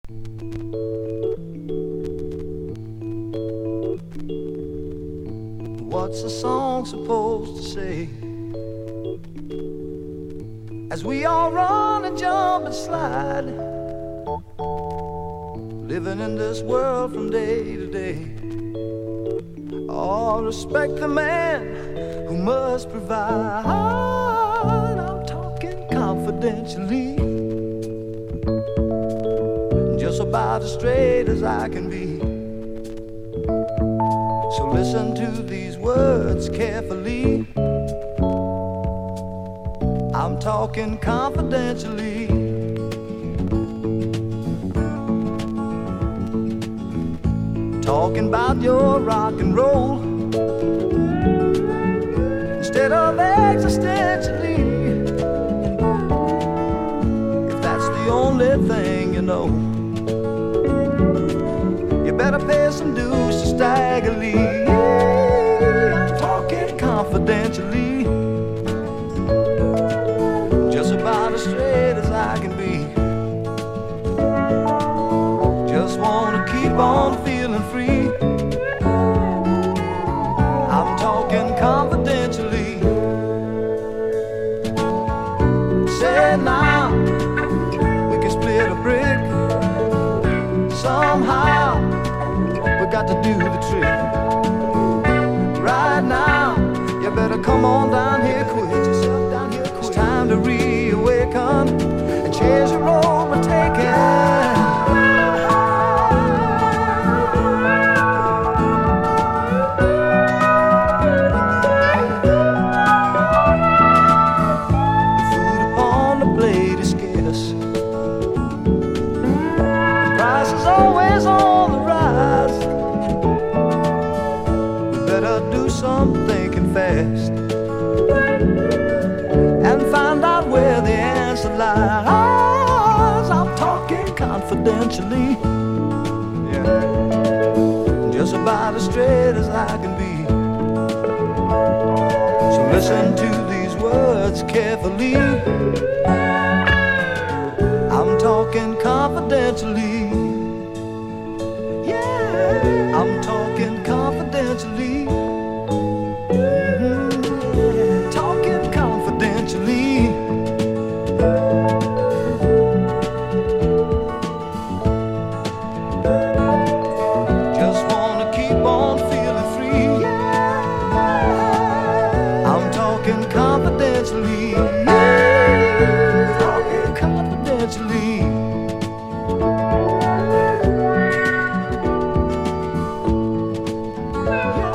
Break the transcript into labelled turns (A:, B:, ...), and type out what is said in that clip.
A: What's a song supposed to say? As we all run and jump and slide, living in this world from day to day. Oh, respect the man who must provide. I'm talking confidentially, just about as straight as I can be. So listen to these words carefully. I'm talking confidentially. Talking about your rock and roll instead of existentially. If that's the only thing you know, you better pay some dues to Stagger Lee. I'm talking confidentially, just about as straight as I can be. Just wanna keep on feeling free. I'm talking confidentially. Say now, we can split a brick. Somehow, we got to do the trick. Right now, you better come on down here quick. It's time to reawaken and change the road we're taking. Some thinking fast and find out where the answer lies. I'm talking confidentially, yeah, just about as straight as I can be. So listen to these words carefully. I'm talking confidentially, yeah, I'm talking confidentially. Yeah.